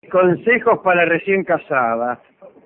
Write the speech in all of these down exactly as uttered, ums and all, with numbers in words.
consejos para recién casada,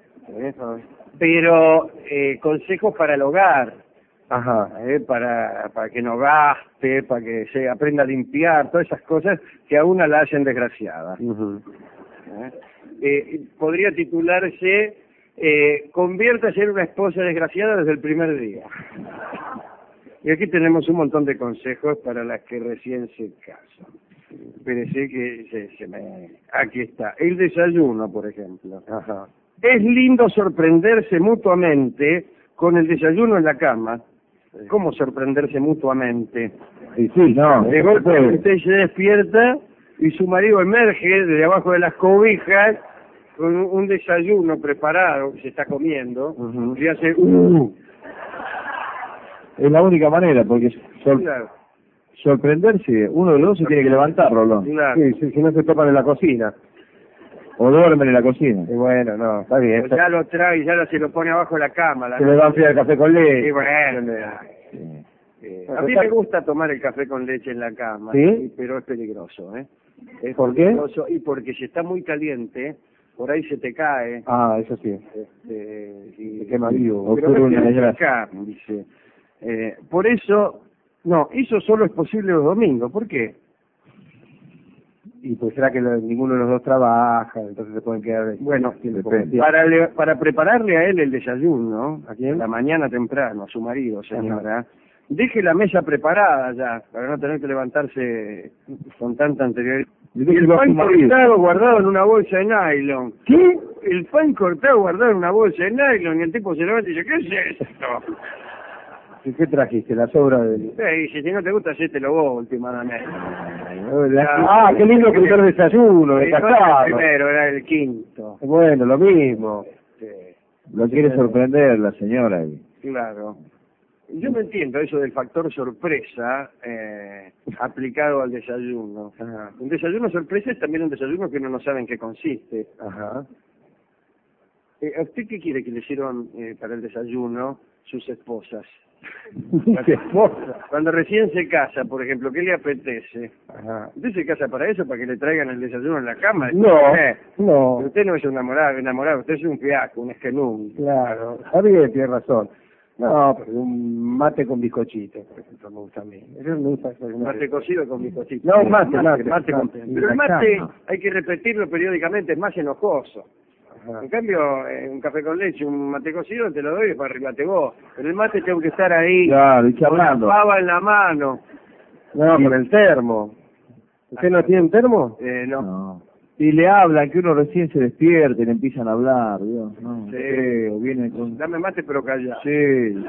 pero eh, consejos para el hogar. Ajá. Eh, para, para que no gaste, para que se aprenda a limpiar, todas esas cosas que a una la hacen desgraciada. Uh-huh. ¿Eh? Eh, podría titularse eh, Conviértase en una esposa desgraciada desde el primer día. Y aquí tenemos un montón de consejos para las que recién se casan. Espérese que se, se me... Aquí está. El desayuno, por ejemplo. Ajá. Es lindo sorprenderse mutuamente con el desayuno en la cama. ¿Cómo sorprenderse mutuamente? Sí, sí, no. De golpe usted se despierta y su marido emerge de abajo de las cobijas con un desayuno preparado que se está comiendo. Uh-huh. Y hace... Uh. Es la única manera, porque sor claro. sorprenderse, uno de los dos se tiene que levantar, Rolón. Claro. Sí, sí, si no se topan en la cocina. O duermen en la cocina. Y bueno, no, está bien. Pues ya lo trae y ya lo, se lo pone abajo de la cama. La se le va a enfriar el café con leche. Y bueno, sí. Sí. A mí me gusta tomar el café con leche en la cama, ¿sí? Pero es peligroso, ¿eh? Es ¿Por peligroso qué? Y porque si está muy caliente, por ahí se te cae. Ah, eso sí. Este, y, se quema vivo. Pero no tiene que sacar, dice. Eh, por eso, no, eso solo es posible los domingos. ¿Por qué? Y pues será que lo, ninguno de los dos trabaja, entonces se pueden quedar... Bueno, para, le, para prepararle a él el desayuno, ¿a quién? La mañana temprano, a su marido, señora, ajá, deje la mesa preparada ya, para no tener que levantarse con tanta anterioridad. Y el pan cortado guardado en una bolsa de nylon. ¿Qué? El pan cortado guardado en una bolsa de nylon, y el tipo se levanta y dice, ¿qué es esto? ¿Y qué trajiste? ¿La sobra del...? Sí, si no te gusta, hacételo vos, últimamente. Ah, qué lindo que el desayuno, de casado. El primero, era el quinto. Bueno, lo mismo. Sí. Lo quiere sorprender la señora. Claro. Yo no entiendo eso del factor sorpresa eh, aplicado al desayuno. Ajá. Un desayuno sorpresa es también un desayuno que uno no sabe en qué consiste. Ajá. Eh, ¿A usted qué quiere que le hicieron eh, para el desayuno sus esposas? Las esposas. Cuando recién se casa, por ejemplo, ¿qué le apetece? Ajá. ¿Usted se casa para eso? ¿Para que le traigan el desayuno en la cama? No, eh, no. Usted no es un enamorado, enamorado, usted es un fiasco, un esquenún. Claro, está bien, tiene razón. No, pero un mate con bizcochito, por ejemplo, me gusta a mí. Eso me gusta. Mate cocido con bizcochito. No, mate, mate, mate, mate con... Pero el mate hay que repetirlo periódicamente, es más enojoso. Ajá. En cambio, eh, un café con leche, un mate cocido, te lo doy y para arreglate vos. Pero el mate tengo que estar ahí, claro, y con la pava en la mano. No, y... con el termo. ¿Usted no tiene un termo? Eh, no. no. Y le hablan, que uno recién se despierte y le empiezan a hablar, Dios, no. Sí. Sí, o viene con... Dame mate pero calla. Sí.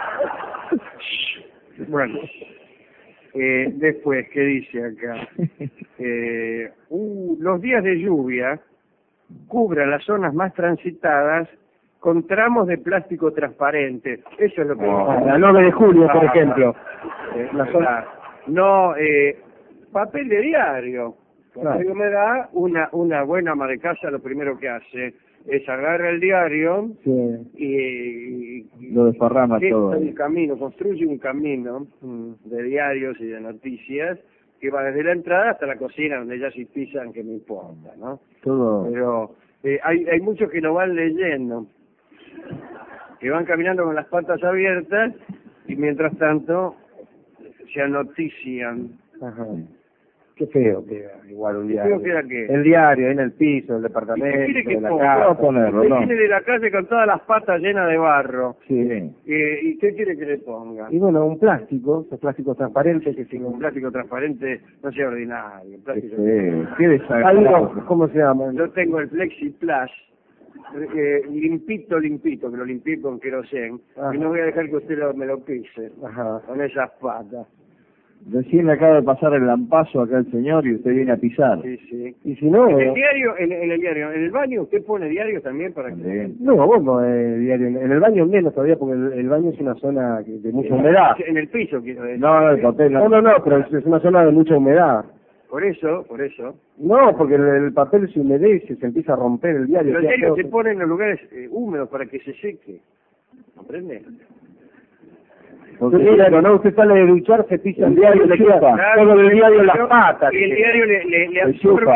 Bueno. Eh, después, ¿qué dice acá? Eh, uh, los días de lluvia cubra las zonas más transitadas con tramos de plástico transparente. Eso es lo que... Oh, la nueve de julio, por ah, ejemplo. Eh, la zona... No, eh, papel de diario. Cuando hay humedad, una, una buena ama de casa lo primero que hace es agarra el diario, sí, y, y lo desparrama todo. Un camino, construye un camino de diarios y de noticias que va desde la entrada hasta la cocina, donde ya si pisan, que no importa, ¿no? Todo. Pero eh, hay, hay muchos que lo van leyendo, que van caminando con las patas abiertas y mientras tanto se anotician. Ajá. Qué feo queda, igual un diario. ¿Qué feo queda qué? El diario, en el piso, el departamento, ¿Qué quiere que de la ponga? casa. Ponerlo, ¿no? Viene de la calle con todas las patas llenas de barro. Sí. Eh, ¿Y qué quiere que le ponga? Y bueno, un plástico, esos plásticos transparentes que si un plástico transparente no sea ordinario. Un plástico sí. ¿Qué desagradable? ¿Cómo se llama? Yo tengo el Flexi Plus, eh, limpito, limpito, que lo limpié con querosén, y no voy a dejar que usted lo, me lo pise. Ajá. Con esas patas. Recién le acaba de pasar el lampazo acá al señor y usted viene a pisar. Sí, sí. Y si no... En el diario, en, en el diario, en el baño, ¿usted pone diarios también para que...? No, vos no, eh, diario. En el baño menos todavía, porque el, el baño es una zona de mucha humedad. En el piso, quiero decir. No, no, el papel... No, no, no, pero es, es una zona de mucha humedad. Por eso, por eso. No, porque el, el papel se humedece, se empieza a romper el diario. Los diarios se ponen en los lugares eh, húmedos para que se seque. ¿Comprende? Porque mira, no, usted sale de duchar, se pisa el diario, le queda todo el diario en las patas. Y el diario le, le, le absorbe,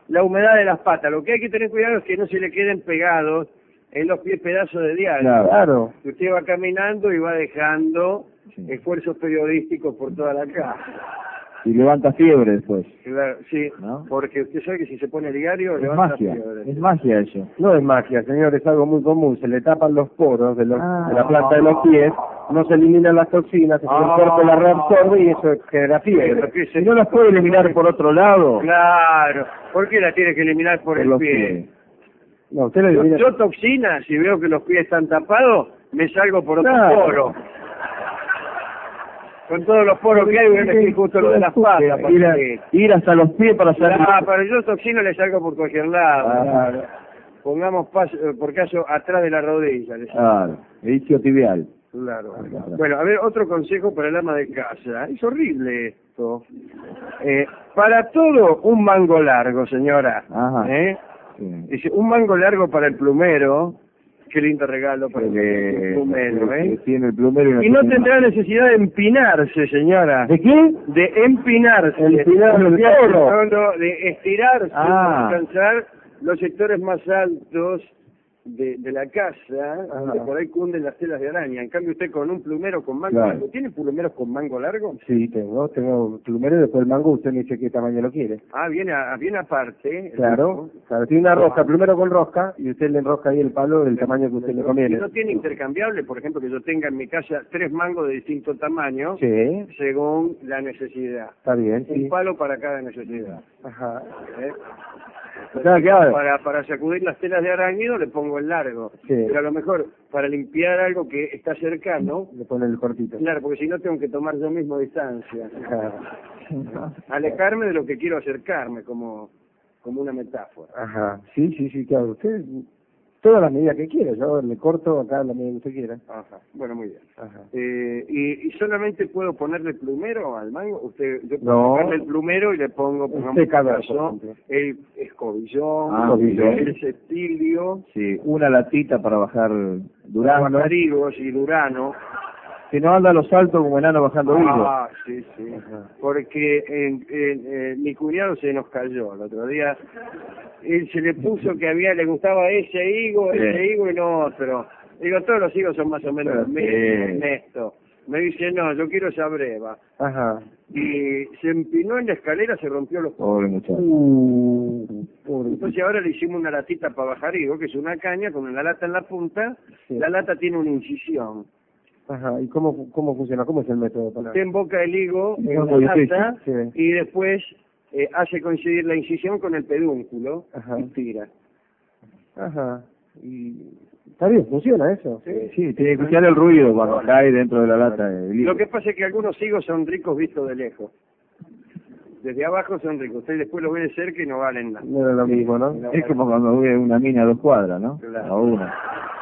la humedad de las patas. Lo que hay que tener cuidado es que no se le queden pegados en los pies pedazos de diario. Claro. Que usted va caminando y va dejando Sí. esfuerzos periodísticos por toda la casa. Y levanta fiebre después. Claro, sí, ¿No? porque usted sabe que si se pone diario Es levanta magia, fiebre. es magia eso. No es magia, señor, es algo muy común. Se le tapan los poros de, los, Ah. de la planta de los pies, no se eliminan las toxinas, el Ah. cuerpo las reabsorbe y eso genera fiebre. Pero que se- Y no las puede eliminar por otro lado. Claro, ¿por qué la tiene que eliminar por, Por el los pie? pies. No, usted le Yo, elimina... yo toxina, si veo que los pies están tapados, me salgo por otro Claro. poro. Con todos los poros que hay, voy a elegir justo lo de las patas. Ir, a- porque- ir hasta los pies para hacer... Ah, para yo toxina le salgo por cualquier lado. Claro. Pongamos paso, eh, por caso atrás de la rodilla. le salgo. Claro, el isquiotibial. Claro. Claro. Bueno, a ver, otro consejo para el ama de casa. Es horrible esto. Eh, para todo, un mango largo, señora. Ajá. ¿Eh? Sí. Dice, un mango largo para el plumero. Qué lindo regalo para el Porque plumero, que ¿eh? tiene el plumero Y no tiene tendrá más. necesidad de empinarse, señora. ¿De qué? De empinarse. Empinar el No, poro. no, de estirarse Ah. para alcanzar los sectores más altos de, de la casa, donde por ahí cunden las telas de araña. En cambio, usted con un plumero con mango Claro. largo. ¿Tiene plumeros con mango largo? Sí, tengo, tengo plumero y después el mango usted me dice qué tamaño lo quiere. Ah, viene, a- viene aparte. el Claro, mango. claro, tiene una rosca, plumero con rosca, y usted le enrosca ahí el palo del tamaño que usted le Y conviene. no tiene intercambiable, por ejemplo, que yo tenga en mi casa tres mangos de distinto tamaño, Sí, según la necesidad. está bien, Un sí. palo para cada necesidad. Ajá. ¿eh? O sea, claro. Para, para sacudir las telas de arácnido le pongo el largo. Sí. Pero a lo mejor para limpiar algo que está cercano, Le pone el cortito. claro, porque si no tengo que tomar yo mismo distancia. Ajá. Alejarme de lo que quiero acercarme, como, como una metáfora. Ajá. Sí, sí, sí, claro. Usted, todas las medidas que quiera, yo le corto acá la medida que usted quiera. Ajá, bueno, muy bien. Ajá. Eh, y, ¿Y solamente puedo ponerle plumero al mango? Usted, yo puedo No. ponerle el plumero y le pongo, Un pongamos por secador, caso, por ejemplo. el escobillón, Ah, el cepilio, Sí, una latita para bajar durazno. guajarigos y durano. Que no anda a los saltos como enano bajando higos. Ah, sí, sí. Porque en, en, eh, mi cuñado se nos cayó el otro día. Él se le puso que había le gustaba ese higo, Sí. ese higo y no otro. Digo, todos los higos son más o menos los Sí. mismos, Ernesto. Me dice, no, yo quiero esa breva. Ajá. Y se empinó en la escalera, se rompió los Pobre muchacho. Uh, pobre. Entonces ahora le hicimos una latita para bajar higo, que es una caña con una lata en la punta. Sí. La lata tiene una incisión. Ajá. ¿Y cómo, cómo funciona? ¿Cómo es el método para...? Usted emboca el higo en No, la muy difícil, lata sí. y después eh, hace coincidir la incisión con el pedúnculo Ajá. y tira. Ajá. Y... Está bien, funciona eso. Sí. Sí, tiene que escuchar el ruido cuando cae dentro de la lata. el higo. Lo que pasa es que algunos higos son ricos vistos de lejos. Desde abajo son ricos. Usted después los ve de cerca y no valen nada. No era lo mismo, ¿no? No. Es como cuando ve una mina a dos cuadras, ¿no? Claro. A una.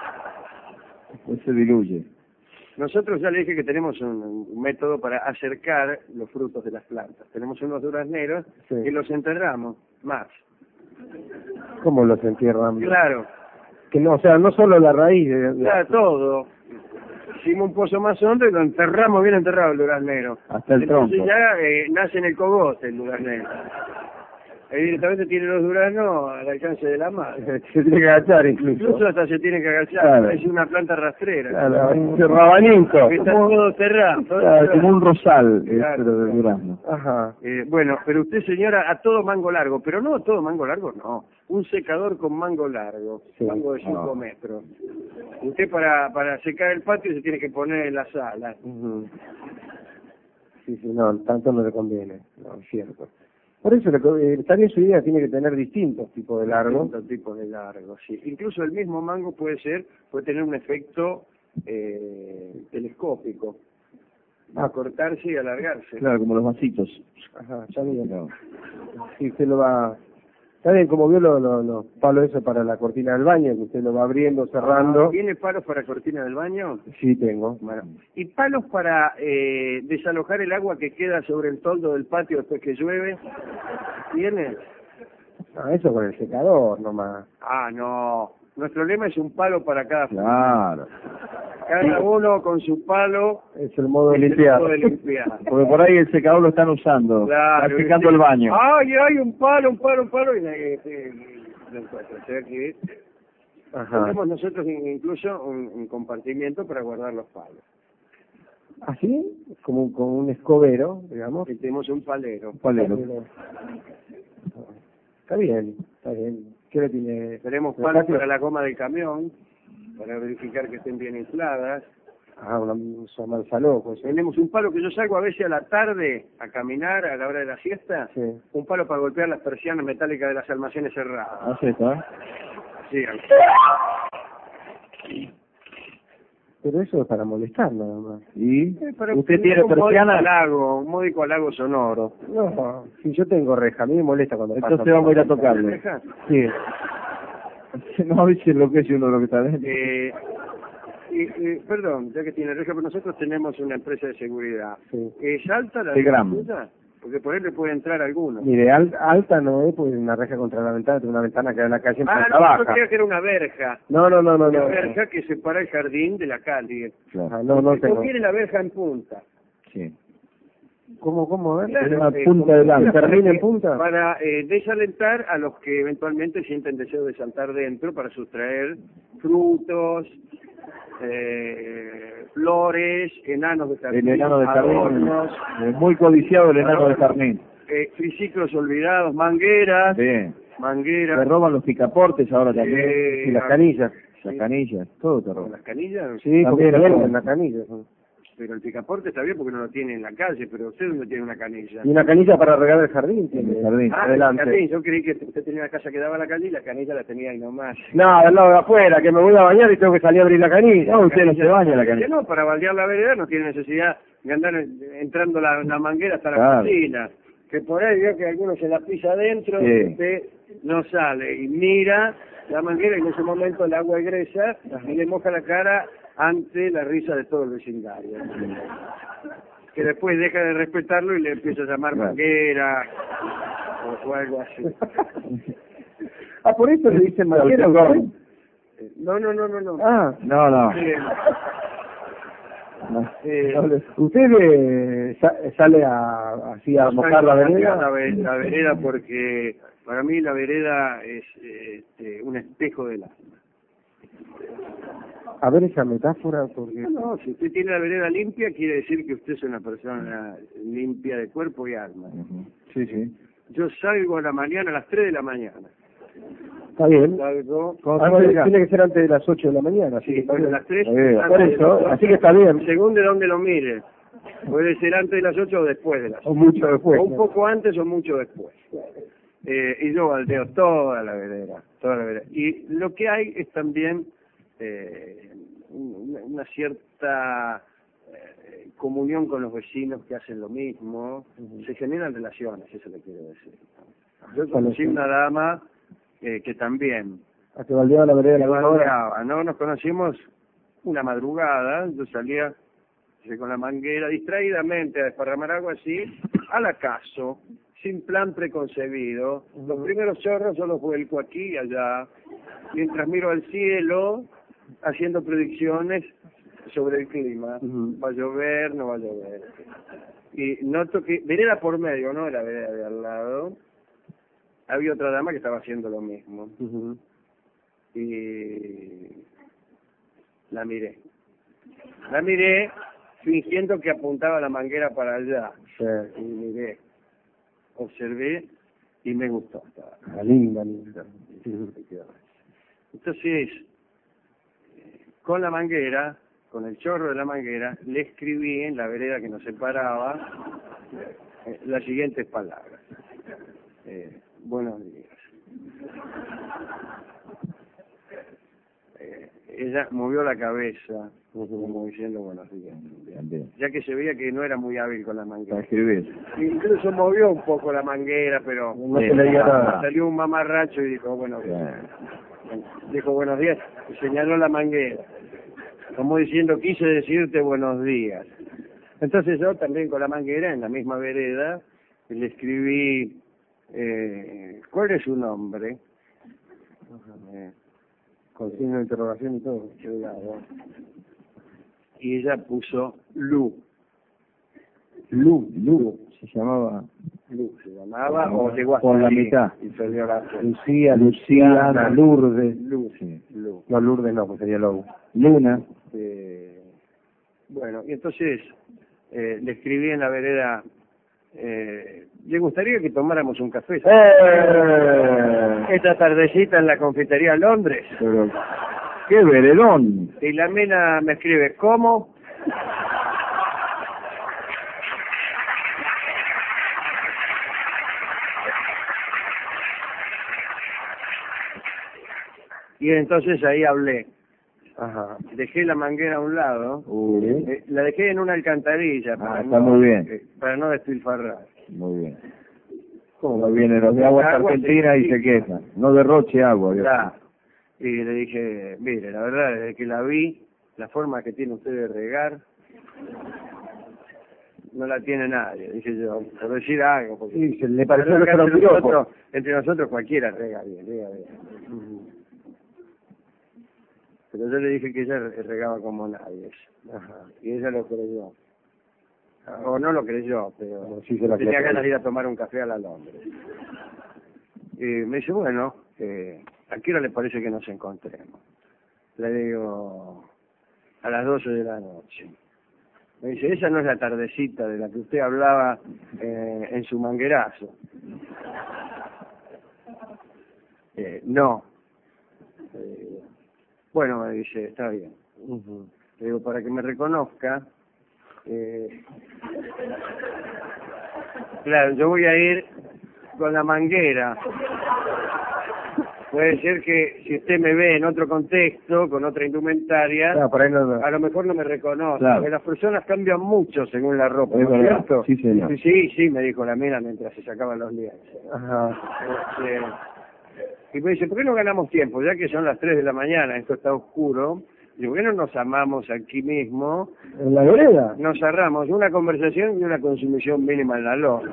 Después se diluye. Nosotros ya le dije que tenemos un, un método para acercar los frutos de las plantas. Tenemos unos durazneros Sí. y los enterramos más. ¿Cómo los entierran? Claro, Que no, o sea, no solo la raíz. De, de- ya todo. Hicimos un pozo más hondo y lo enterramos bien enterrado el duraznero. Hasta el Entonces tronco. ya eh, nace en el cogote el duraznero. Él directamente tiene los duraznos al alcance de la mano. Se tiene que agachar incluso. Incluso hasta se tiene que agachar. Claro. Es una planta rastrera. Claro, un rabanito. Está todo cerrado. todo Claro, cerrado. como un rosal, eh, Claro. pero de durazno. Ajá. Eh, bueno, pero usted, señora, a todo mango largo, pero no a todo mango largo, no. Un secador con mango largo, Sí. mango de cinco Ah. metros. Usted para para secar el patio se tiene que poner en la sala. Ujú. Sí, sí, no, tanto no le conviene. No, es cierto. Por eso, le co- eh, está bien su idea, tiene que tener distintos tipos de largo. Distintos tipos de largo, sí. Incluso el mismo mango puede ser, puede tener un efecto eh, telescópico. Ah. Acortarse y alargarse. Claro, como los vasitos. Ajá, está bien. Claro. Sí, usted lo va... Está bien, como vio los los los palos esos para la cortina del baño, que usted lo va abriendo, cerrando. ¿Tiene palos para cortina del baño? Sí, tengo. Bueno, ¿y palos para eh, desalojar el agua que queda sobre el toldo del patio después que llueve? ¿Tiene? Ah, eso con el secador nomás. Ah, no. Nuestro lema es un palo para cada familia. Claro. Cada uno con su palo Es el modo de es el limpiar. modo de limpiar. Porque por ahí el secador lo están usando. Claro, Están secando el baño. Ay, hay un palo, un palo, un palo, y eh, eh, lo encuentro. O sea que Ajá. tenemos nosotros incluso un, un compartimiento para guardar los palos. ¿Así? Como un, como un escobero, digamos. Y tenemos un palero. Palero. Está bien, está bien. ¿Qué le tiene? Tenemos ¿El palos patio? para la goma del camión, para verificar que estén bien infladas. Ah, una, un mansaló, pues. Tenemos un palo que yo salgo a veces a la tarde a caminar a la hora de la siesta. Sí. Un palo para golpear las persianas metálicas de las almacenes cerradas. Así está. Sí, Pero eso es para molestar nada más. ¿Y para usted tiene un módico persiana? halago, un módico halago sonoro. No, si yo tengo reja, a mí me molesta cuando Entonces pasan. vamos a ir a tocarle. ¿Deja? Sí. No, dice lo que es uno de lo que está dentro. Eh, y, y, perdón, ya que tiene reja, pero nosotros tenemos una empresa de seguridad. Sí. ¿Es alta la Telegram. tuya? Porque por él le puede entrar alguno. Mire, al- alta no es, pues una reja contra la ventana, tengo una ventana que da en la calle en Ah, planta no, yo baja. creía que era una verja. No, no, no, no, Una no. verja que separa el jardín de la calle. Claro. Ah, no, no No tengo. tiene la verja en punta. Sí. ¿Cómo, cómo? A ver. Tiene una eh, punta de lanza. para ¿Termina en que- punta? Para eh, desalentar a los que eventualmente sienten deseo de saltar dentro para sustraer frutos, eh, flores, enanos de jardín, El enano de Carmín. adornos, Es muy codiciado el enano de Carmín. eh, triciclos olvidados, mangueras, Bien. Se mangueras, roban los picaportes ahora también. eh, Y las canillas. Las canillas. Todo te con roban. las canillas. Sí, También, porque ¿no? en la canilla. ¿no? Pero el picaporte está bien porque no lo tiene en la calle, pero usted no tiene una canilla. Y una canilla para regar el jardín En el tiene. jardín. Ah, adelante. el jardín. Yo creí que usted tenía una casa que daba a la calle y la canilla la tenía ahí nomás. No, del lado de afuera, que me voy a bañar y tengo que salir a abrir la canilla. No, usted no se baña en la Que canilla. no, para baldear la vereda no tiene necesidad de andar entrando la, la manguera hasta la Claro. cocina. Que por ahí veo que alguno se la pisa adentro Sí. y usted no sale y mira la manguera y en ese momento el agua egresa y le moja la cara ante la risa de todo el vecindario. Que después deja de respetarlo y le empieza a llamar Claro. manguera o, o algo así. Ah, por eso le dicen manguera. Usted ¿usted? Eh, No, no, no, no, no. Ah, No, no. Eh, No. eh, ¿usted eh, sa- sale a, así a no mojar salgo la a vereda? La, ve- la vereda porque para mí la vereda es eh, este, un espejo del alma. A ver esa metáfora, porque... No, no, si usted tiene la vereda limpia quiere decir que usted es una persona limpia de cuerpo y alma. Ujú. Sí, sí. Yo salgo a la mañana a las tres de la mañana. Está bien. Salgo Antes- tiene que ser antes de las ocho de la mañana, así que sí, está a bien. las tres. Eh, Por eso, así que está bien. Según de dónde lo mire. Puede ser antes de las ocho o después de las ocho. O mucho después. O un poco antes o mucho después. Eh, y yo baldeo toda la vereda, toda la vereda. Y lo que hay es también eh, una, una cierta eh, comunión con los vecinos que hacen lo mismo. Se generan relaciones, eso le quiero decir. Yo conocí una dama eh, que también A que baldeaba la vereda de me la misma hora. baldeaba, ¿no? Nos conocimos una madrugada, yo salía eh, con la manguera distraídamente a desparramar agua así, al acaso, sin plan preconcebido. Los primeros chorros yo los vuelco aquí y allá, mientras miro al cielo, haciendo predicciones sobre el clima. Ujú. Va a llover, no va a llover. Y noto que, vereda por medio, ¿no? La vereda de al lado, había otra dama que estaba haciendo lo mismo. Ujú. Y la miré. La miré fingiendo que apuntaba la manguera para allá. Sí. Y miré, observé y me gustó. La linda, linda. Entonces, eh, con la manguera, con el chorro de la manguera, le escribí en la vereda que nos separaba eh, las siguientes palabras. Eh, buenos días. Eh, ella movió la cabeza, como diciendo buenos días. También. Ya que se veía que no era muy hábil con la Para manguera. escribir. Incluso movió un poco la manguera, pero No se le diga nada. salió un mamarracho y dijo buenos días. Bien. Dijo buenos días y señaló la manguera, como diciendo quise decirte buenos días. Entonces yo también con la manguera en la misma vereda le escribí eh, ¿cuál es su nombre? Eh, Con signo de interrogación y todo. Claro. Y ella puso Lu. Lu, Lu, se llamaba. Lu se llamaba, o llegó hasta por la ahí, mitad. y perdió la fe. Lucía, Luciana, Lourdes. Lu. Sí. Lu. No, Lourdes no, pues sería Lou. Luna. Eh, bueno, y entonces eh, le escribí en la vereda, eh, ¿le gustaría que tomáramos un café? ¡Eh! Esta tardecita en la confitería Londres. Pero, ¡qué veredón! Y la mina me escribe, ¿cómo? Y entonces ahí hablé. Ajá. Dejé la manguera a un lado, Uy, eh, la dejé en una alcantarilla para, Ah, está no, muy bien. eh, para no despilfarrar. muy bien. ¿Cómo vienen los de aguas Agua argentinas y sencilla. se quejan? No derroche agua, Dios. Ya. Y le dije, mire, la verdad, desde que la vi, la forma que tiene usted de regar, no la tiene nadie, dije yo, por decir algo. Porque Sí, se le pareció la verdad que nuestro entre piropo. nosotros, entre nosotros cualquiera rega bien, rega bien. Ujú. Pero yo le dije que ella regaba como nadie. Ajá. Y ella lo creyó. O no lo creyó, pero Bueno, sí se la tenía creyó. ganas de ir a tomar un café a la Londres. Y me dice, bueno, eh, ¿a qué hora le parece que nos encontremos? Le digo, a las doce de la noche. Me dice, esa no es la tardecita de la que usted hablaba eh, en su manguerazo. Eh, no. Eh, bueno, me dice, está bien. Ujú. Le digo, para que me reconozca, eh, claro, yo voy a ir con la manguera. Puede ser que si usted me ve en otro contexto, con otra indumentaria, Claro, por ahí no, no. a lo mejor no me reconoce. Claro. Porque las personas cambian mucho según la ropa, Es ¿no es verdad. cierto? Sí, señor. Sí, sí, sí, me dijo la mina mientras se sacaban los lienzos. Ajá. Este, y me dice, ¿por qué no ganamos tiempo? Ya que son las tres de la mañana, esto está oscuro. Digo, ¿por qué no nos amamos aquí mismo? ¿En la vereda? Nos cerramos una conversación y una consumición mínima en la lona.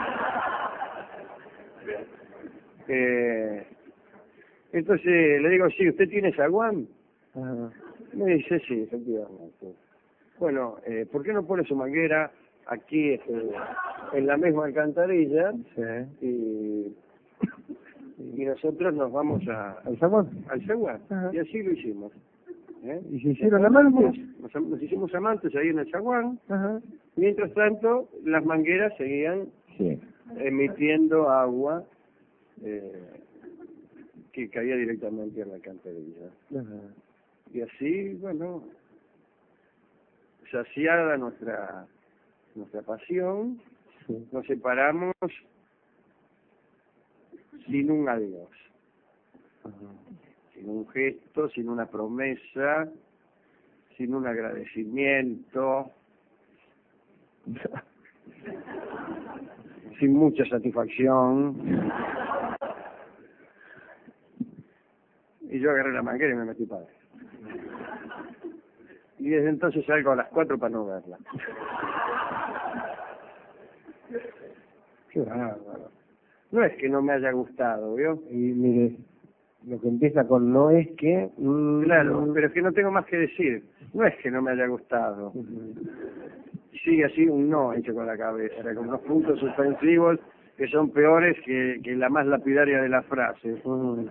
Eh, entonces le digo, sí, ¿usted tiene zaguán? Ajá. Me dice, sí, efectivamente. Bueno, eh, ¿por qué no pone su manguera aquí este, en la misma alcantarilla? Sí. Y, y nosotros nos vamos a, ¿Al zaguán? al zaguán. Ajá. Y así lo hicimos. ¿Eh? ¿Y se hicieron amantes? Nos, nos hicimos amantes ahí en el zaguán. Ajá. Mientras tanto, las mangueras seguían Sí. emitiendo agua eh, que caía directamente en la alcantarilla. Ajá. Y así, bueno, saciada nuestra nuestra pasión, Sí. nos separamos sin un adiós, Ajá. sin un gesto, sin una promesa, sin un agradecimiento, sin mucha satisfacción. Y yo agarré la manguera y me metí para adentro. Y desde entonces salgo a las cuatro para no verla. Qué bárbaro. No es que no me haya gustado, ¿vio? Y mire, lo que empieza con no es que... mm, Claro, pero es que no tengo más que decir. No es que no me haya gustado. Ujú. Sigue así un no hecho con la cabeza, con unos puntos suspensivos que son peores que, que la más lapidaria de las frases. Ujú.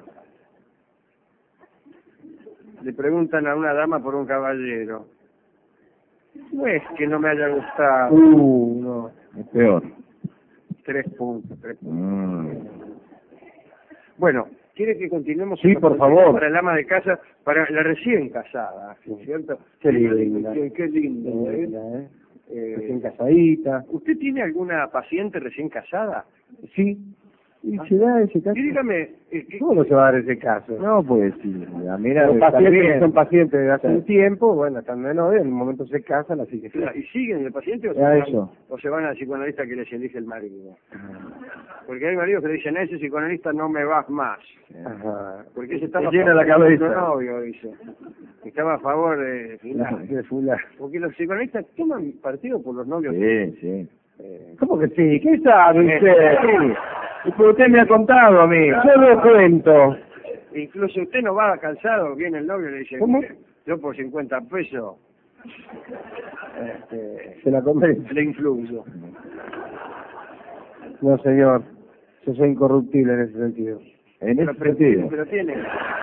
Le preguntan a una dama por un caballero. No es que no me haya gustado. Uh, no. Es peor. Tres puntos, tres puntos. Mm. Bueno, ¿quiere que continuemos? Sí, con por los favor. consejos para el ama de casa, para la recién casada, ¿no es cierto? Qué linda. Qué, qué lindo, ¿eh? Linda, ¿eh? Eh, Recién casadita. ¿Usted tiene alguna paciente recién casada? Sí. Y se da ese caso. Y dígame, eh, ¿qué- ¿Cómo no se va a dar ese caso? No, pues sí. La mira, Los está pacientes que bien. son pacientes de hace Sí. un tiempo, bueno, están de novia, en un momento se casan, así que sí. ¿y siguen el paciente o se, Ya, van, eso. o se van al psicoanalista que les elige el marido? Porque hay maridos que le dicen, a ese psicoanalista no me vas más. Ajá. Porque ese estaba Te llena a la favor de cabeza. su novio, dice. Estaba a favor de fulano. De fulano. Porque los psicoanalistas toman partido por los novios. Sí, sí. Eh, ¿Cómo que sí? ¿Qué sabe Eh, usted? sí. Y pues usted me ha contado a mí. Yo lo cuento. Incluso usted no va calzado, viene el novio y le dice, ¿cómo? Yo por cincuenta pesos este, se la convence. le influyo. No, señor, yo soy incorruptible en ese sentido. En Pero, ese pero, sentido. pero tiene...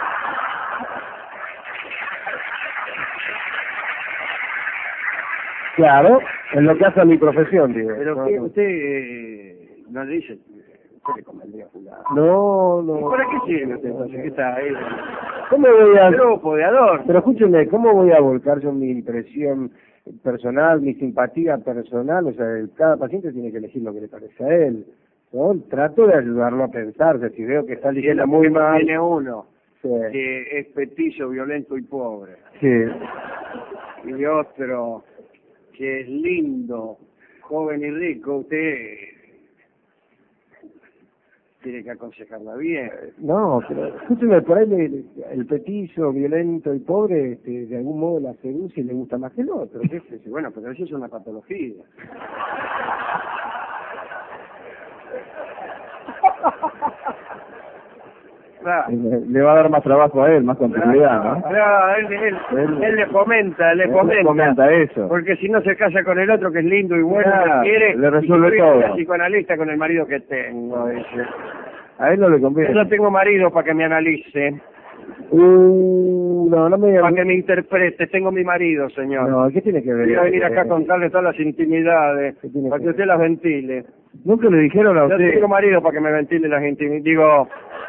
Claro, en lo que hace a mi profesión, digo. Pero no, que no. usted eh, no le dice, ¿qué le convendría jugar? No, ¿Y no. para qué sirve usted entonces? ¿Qué está ahí? ¿Cómo voy a...? Grupo de adorno. Pero escúcheme, ¿cómo voy a volcar yo mi impresión personal, mi simpatía personal? O sea, el- cada paciente tiene que elegir lo que le parece a él, ¿no? Trato de ayudarlo a pensarse, si veo que está eligiendo muy mal... Tiene uno Sí, que es petizo, violento y pobre. sí. Y otro que es lindo, joven y rico. Usted tiene que aconsejarla bien. No, pero escúcheme, por ahí le- el petizo, violento y pobre, este, de algún modo la seduce y le gusta más que el otro. ¿Qué sé yo? Bueno, pero eso es una patología. Claro. Le, le va a dar más trabajo a él, más continuidad, ¿no? Claro, él, él, Él- él le comenta, le Él comenta. comenta eso. Porque si no se casa con el otro que es lindo y bueno, Claro, que quiere, le resuelve y yo soy todo. psicoanalista con el marido que tengo, dice. A él no le conviene. Yo tengo marido para que me analice, Uh, no, no me... para que me interprete. Tengo mi marido, señor. No, ¿qué tiene que ver? Voy a venir acá a contarle todas las intimidades, ¿Qué tiene para que que usted las ventile. Nunca le dijeron a Yo usted... tengo marido para que me ventile las intimidades. Digo,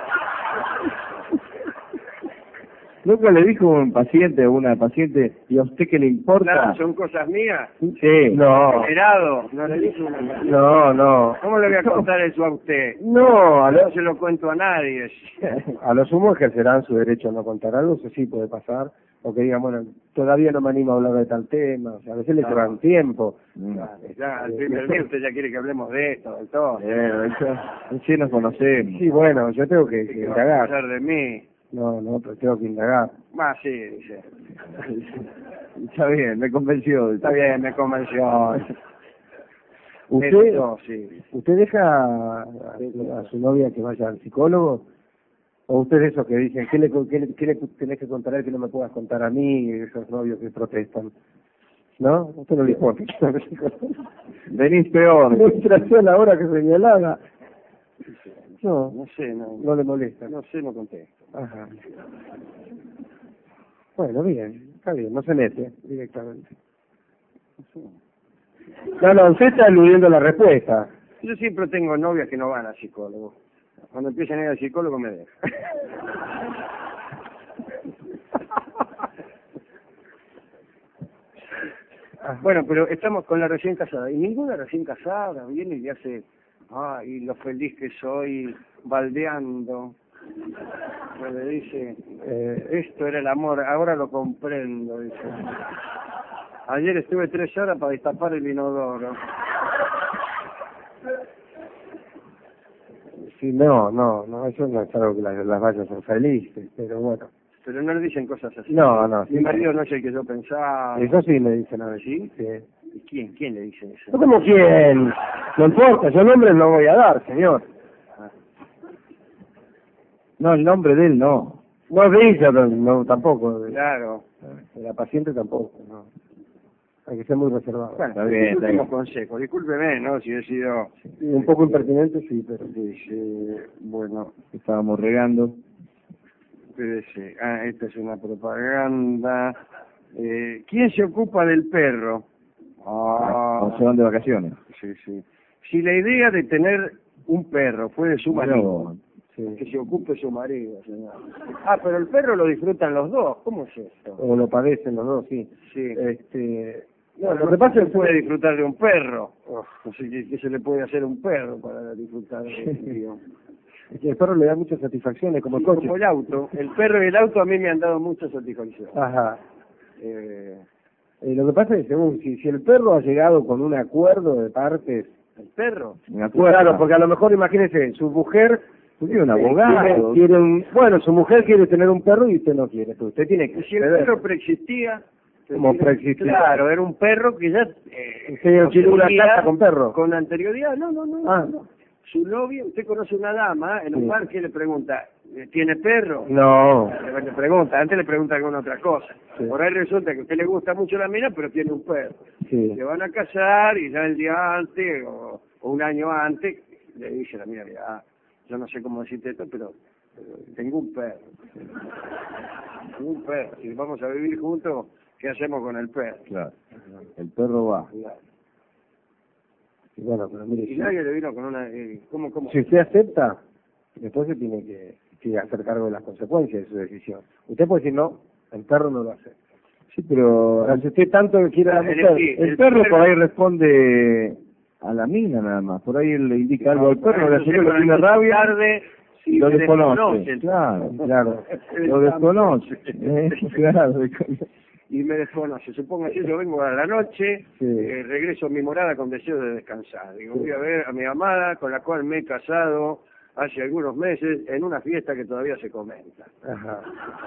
Nunca le dijo un paciente o una paciente, ¿y a usted qué le importa? claro, son cosas mías. Sí. No, Generado, no le dice una... no, no. ¿Cómo le voy a contar eso a usted? No, a No lo, se lo cuento a nadie. a lo sumo ejercerán su derecho a no contar algo, eso sí puede pasar, o que digan, bueno, todavía no me animo a hablar de tal tema, o sea, a veces le No. llevan tiempo. Mm. Ya, al primer día usted ya quiere que hablemos de esto, de todo. Eh, eso- sí nos conocemos. Sí, bueno, yo tengo que, que ¿Qué va a indagar. pensar de mí? No, no, pero tengo que indagar. Más sí, dice. Está bien, me convenció. Está bien, me convenció. ¿Usted, Esto, sí. ¿Usted deja a, a su novia que vaya al psicólogo? ¿O usted de esos que dicen, ¿qué le, qué, le, qué le tenés que contar a él que no me puedas contar a mí? Y esos novios que protestan. ¿No? ¿A usted no le importa? Venís peor. Demostración ahora que señalada. No, No sé, no, no le molesta. no sé, no contesto. Ajá. Bueno, bien, está bien, no se mete directamente. No, no, usted está eludiendo la respuesta. Yo siempre tengo novias que no van al psicólogo. Cuando empiezan a ir al psicólogo me dejan. Bueno, pero estamos con la recién casada y ninguna recién casada viene y le hace, ay, lo feliz que soy baldeando. O le dice, eh, esto era el amor, ahora lo comprendo, dice. Ayer estuve tres horas para destapar el inodoro. Sí, no, no, no, eso no es algo que las, las vallas son felices, pero bueno. Pero no le dicen cosas así. No, no, Mi sí. marido no es el que yo pensaba. Eso sí me dicen a veces. ¿Sí? Sí. ¿Y quién? ¿Quién le dice eso? ¿No como quién? No importa, yo nombres no voy a dar, señor. No, el nombre de él no. No de ella, no, no, tampoco. De, Claro. de la paciente tampoco, no. Hay que ser muy reservado. Bueno, Está bien, está últimos bien. consejos. Discúlpeme, ¿no? Si he sido... Sí, un poco impertinente, sí, pero... Dice, bueno, Estábamos regando. espérese. Ah, esta es una propaganda. Eh, ¿Quién se ocupa del perro? Ah, Ah, o se van de vacaciones. sí, sí. Si la idea de tener un perro fue de su marido, Sí. que se ocupe su marido, señor. Ah, pero el perro lo disfrutan los dos. ¿Cómo es esto? O lo padecen los dos, sí. Sí. Este... No, No, lo que pasa es que puede disfrutar de un perro. No sé qué, qué se le puede hacer a un perro para disfrutar de un tío. es que el perro le da muchas satisfacciones, como el coche. Como el auto. El perro y el auto a mí me han dado mucha satisfacción. Ajá. Eh, Eh, lo que pasa es que según si, si el perro ha llegado con un acuerdo de partes, ¿El perro? Me acuerdo. claro, porque a lo mejor imagínese, su mujer Tiene un eh, abogado. quiere, quiere un, bueno, su mujer quiere tener un perro y usted no quiere, pero usted tiene que Y si el ceder. perro preexistía... Como preexistía. Claro, era un perro que ya... Eh, Usted tiene una poseía casa con perro. Con anterioridad, no, no, no. Ah. no. Su novio, usted conoce una dama en un Sí. parque y le pregunta, ¿Tiene perro? No. Le pregunta, antes le pregunta alguna otra cosa. Sí. Por ahí resulta que a usted le gusta mucho la mina, pero tiene un perro. Sí. Se van a casar y ya el día antes o, o un año antes le dice la mina, ah, yo no sé cómo decirte esto, pero, pero tengo un perro. Tengo un perro. Si vamos a vivir juntos, ¿qué hacemos con el perro? Claro. El perro va. Claro. Y bueno, pero mire, Y si, nadie le vino con una... Eh, ¿Cómo, cómo? si usted acepta, después se tiene que, que hacer cargo de las consecuencias de su decisión. Usted puede decir no, el perro no lo hace. Sí, pero Ahora, si usted tanto quiere a la mujer, Sí, el, perro por ahí responde a la mina nada más. Por ahí le indica algo al perro, le hace que tiene rabia, Tarde, sí, lo me desconoce. desconoce. Claro, claro. Lo desconoce. ¿eh? Claro. Y me desconoce. Supongo que yo vengo a la noche, Sí. eh, regreso a mi morada con deseo de descansar. Digo, voy a ver a mi amada, con la cual me he casado hace algunos meses, en una fiesta que todavía se comenta. Ajá.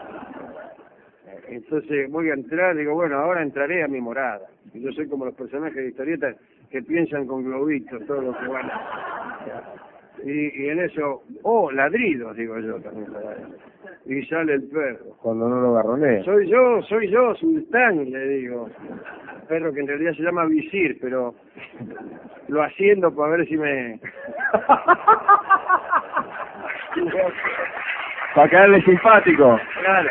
Entonces voy a entrar, digo, bueno, ahora entraré a mi morada. Y yo soy como los personajes de historietas que piensan con globitos, todo lo que van a... Y, y en eso, oh, ladridos, digo yo también. Y sale el perro. Cuando no lo garronea. Soy yo, soy yo, Sultán, le digo. Perro que en realidad se llama Visir, pero lo haciendo para ver si me... Para caerle simpático. Claro.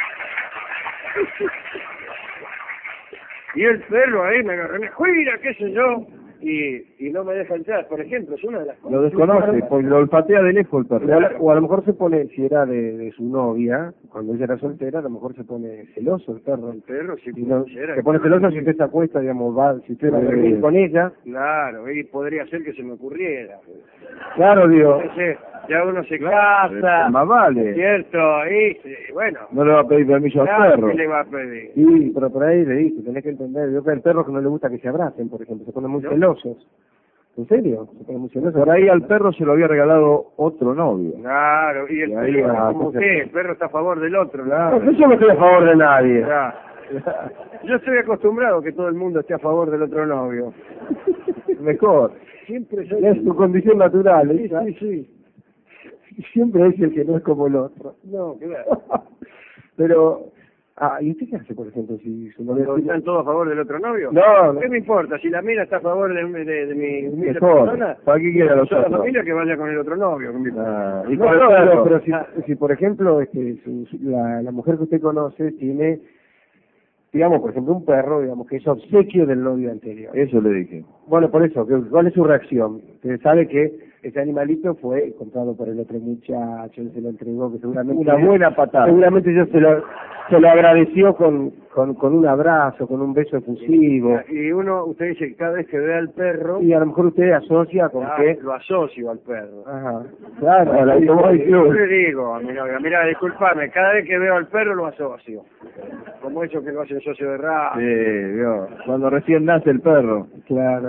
Y el perro ahí me agarró, me ¡juira, qué sé yo! Y, y no me deja entrar, por ejemplo, es una de las cosas. Lo desconoce, pues lo olfatea de lejos el perro. O a, o a lo mejor se pone, si era de, de su novia, cuando ella era soltera, a lo mejor se pone celoso el perro. El perro sí Y no, puede ser, se pone celoso si usted se acuesta, digamos, va, si usted va a dormir con ella. Claro, y podría ser que se me ocurriera. Claro, digo. Entonces, ya uno se casa, Más vale. ¿cierto? Y, y bueno, No le va a pedir permiso al claro, perro. ¿qué le va a pedir? Sí, pero por ahí le dice, tenés que entender, yo que el perro que no le gusta que se abracen, por ejemplo, se ponen muy ¿No? celosos. ¿En serio? Se ponen muy celosos. Por ahí al perro se lo había regalado otro novio. Claro, y el Y ahí perro, va, como entonces- usted, el perro está a favor del otro, No, claro. yo no estoy a favor de nadie. Ya. Yo estoy acostumbrado a que todo el mundo esté a favor del otro novio. Mejor. Siempre soy... Es su condición natural, Sí, ¿esa? sí, sí. Siempre es el que no es como el otro. No, claro. Pero, ah, ¿y usted qué hace, por ejemplo, si su novia ¿No ¿Están todos a favor del otro novio? No, no. ¿Qué me importa? Si la mina está a favor de, de, de mi humilde Mejor. persona, ¿Para qué quiere a los toda la otros? familia que vaya con el otro novio. con mi- Ah, y No, con el no, perro. no, pero si, si por ejemplo, este, su- su- la, la mujer que usted conoce tiene, digamos, por ejemplo, un perro, digamos, que es obsequio del novio anterior. Eso le dije. Bueno, por eso, ¿qué- ¿cuál es su reacción? Usted sabe que ese animalito fue comprado por el otro muchacho, él se lo entregó, que seguramente... Una buena patada. Seguramente yo se lo, se lo agradeció con, con, con un abrazo, con un beso efusivo. Y uno, usted dice, cada vez que ve al perro, Y a lo mejor usted asocia con ah, que... lo asocio al perro. Ajá, claro. Ahora, sí, ¿cómo sí. hay- Yo le digo a mi novia, mira, disculpame, cada vez que veo al perro lo asocio. Como eso que lo hacen socio de raza. Sí, vio. Cuando recién nace el perro. Claro.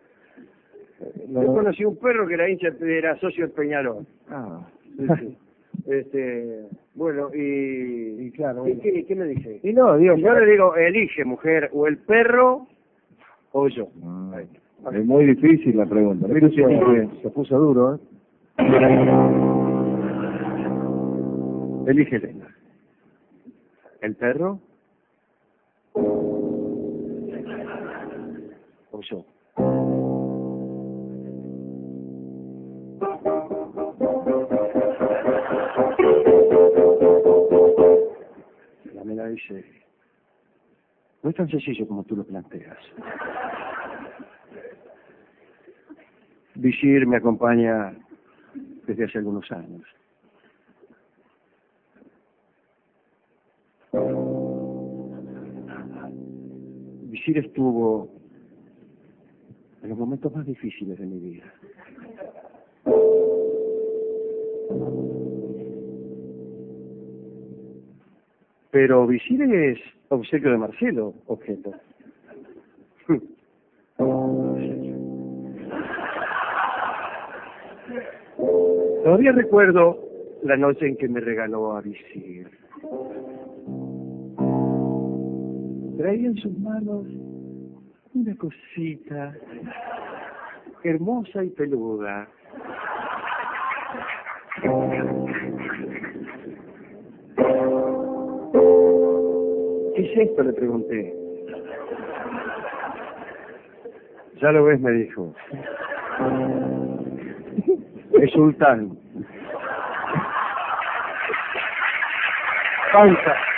No, Yo no. conocí un perro que era hincha, era socio del Peñarol. Ah. Sí, sí. Este, bueno, y... Y claro, ¿Y bueno. qué, qué me dice? Y no, digo, Yo le digo, elige, mujer, o el perro o yo. Ah. Es muy difícil la pregunta. Pero Usted tiene se, se puso duro, ¿eh? Elige, Elena. ¿El perro o yo? La mina dice, no es tan sencillo como tú lo planteas. Visir me acompaña desde hace algunos años. Visir estuvo en los momentos más difíciles de mi vida. Pero Visir es obsequio de Marcelo, objeto. Todavía recuerdo la noche en que me regaló a Visir. Traía en sus manos una cosita hermosa y peluda. ¿Qué es esto?, le pregunté. Ya lo ves, me dijo. Es sultán. Panza.